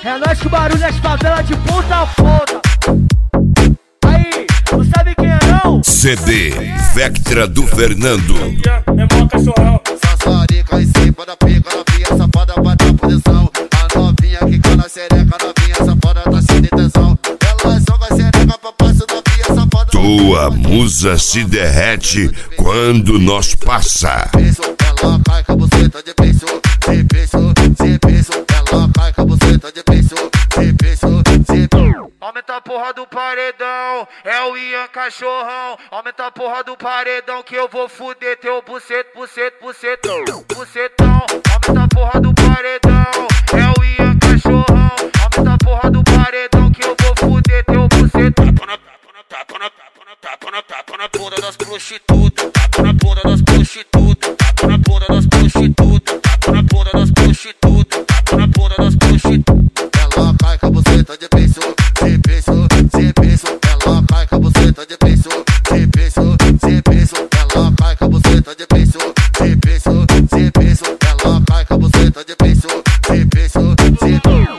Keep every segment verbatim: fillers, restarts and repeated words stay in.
É nóis que o barulho nas favelas de ponta a ponta. Aí, não sabe quem é não? C D Vectra do Fernando. É mó cachorrão. Sassarica em cima da pica, novinha safada pra dar posição. A novinha que cana sereca, novinha safada tá cheia de tesão. Ela joga sereca pra passo, novinha safada. Tua musa se derrete quando nós passa. Ela cai com a buceta de piso, de piso, de piso. Ela cai com a buceta de piso, de piso, de piso. Aumenta a porra do paredão, é o Ian Cachorrão. Aumenta a porra do paredão que eu vou fuder teu bucet, bucet, bucetão, bucetão. Aumenta a porra do paredão, é o Ian Cachorrão. Aumenta a porra do paredão que eu vou fuder teu bucetão. Tapa na tapa na tapa na tapa na tapa na tapa na bunda das prostitutas. Tapa na bunda das prostitutas. Tapa na bunda das prostitutas. Tapa na bunda das prostitutas. Tapa na bunda das prostitutas. Ela cai com a buceta de piso, de piso, de piso. Ela cai com a buceta de piso, de piso, de piso. Ela cai com a buceta de piso, de piso, de piso. Ela cai com a buceta de piso, de piso, de piso.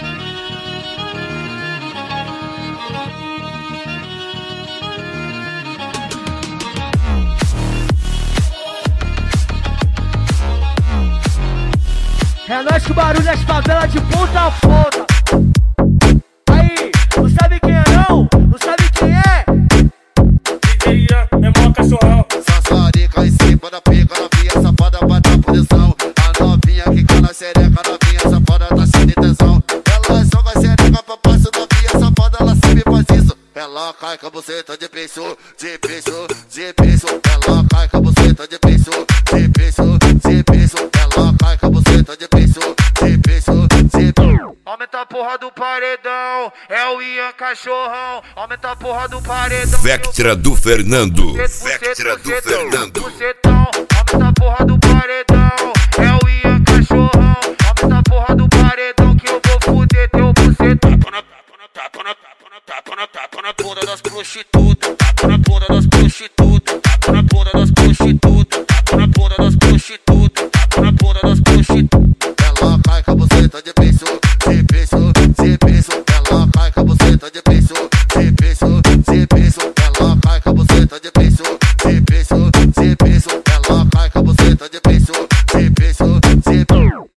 É nóis que o barulho nas favelas de ponta a ponta. Aí, não sabe quem é não? Não sabe quem é? D J Ian é mó cachorrão. Sassarica em cima da pica, novinha safada pra dar posição. A novinha que cana sereca, novinha safada tá cheia de tesão. Ela joga sereca pra passo, novinha safada, ela sempre faz isso. Ela cai com a buceta de piso, de piso, de piso. Ela cai com a buceta de piso, de piso, de piso. Ela cai com a buceta de piso, de piso, de piso. Aumenta a porra do paredão, é o Ian Cachorrão. Aumenta a porra do paredão. Vectra do Fernando. Bucet, bucet, Vectra do bucetão, Fernando. bucetão. Aumenta a porra do paredão.